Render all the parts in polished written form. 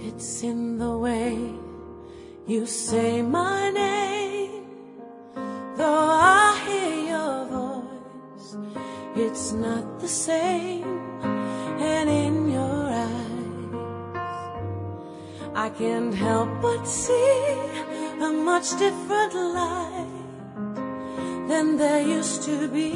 It's in the way you say my name. Though I hear your voice, it's not the same. And in your eyes, I can't help but see a much different light than there used to be.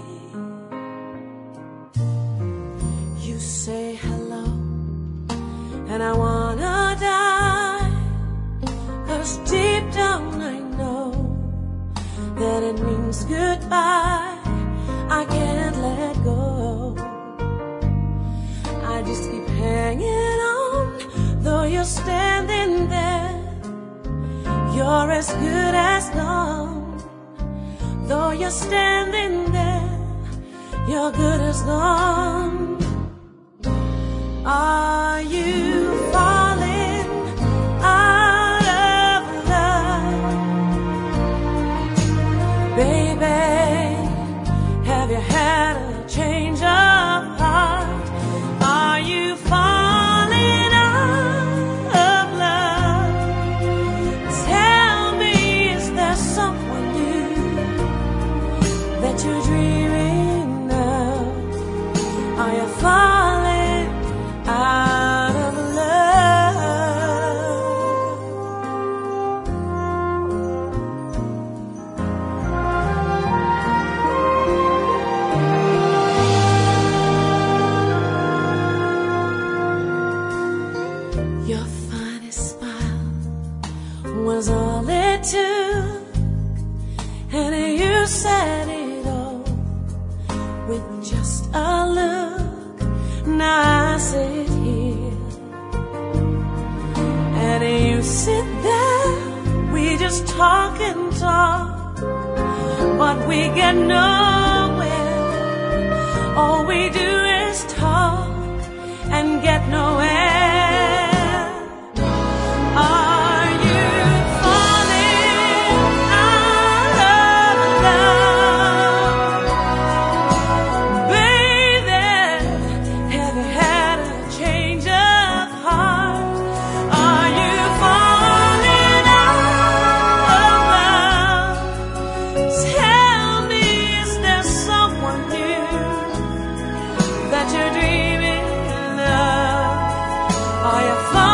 You say hello, and I wanna die, 'cause deep down I know that it means goodbye. I can't let go. I just keep hanging on, though you're standing there. You're as good as gone. Though you're standing there, you're good as gone. Are you falling out of love? Baby, have you had a change of heart? Are you falling out of love? Tell me, is there someone new that you're dreaming of? Are you falling out of love? Your finest smile was all it took, and you said it all with just a look. Now I sit here and you sit there. We just talk and talk, but we get nowhere. All we do is talk and get nowhere. Are you falling out of love? Baby, have you had a change of heart? Are you falling out of love? Tell me, is there someone new that you're dreaming of? Are you falling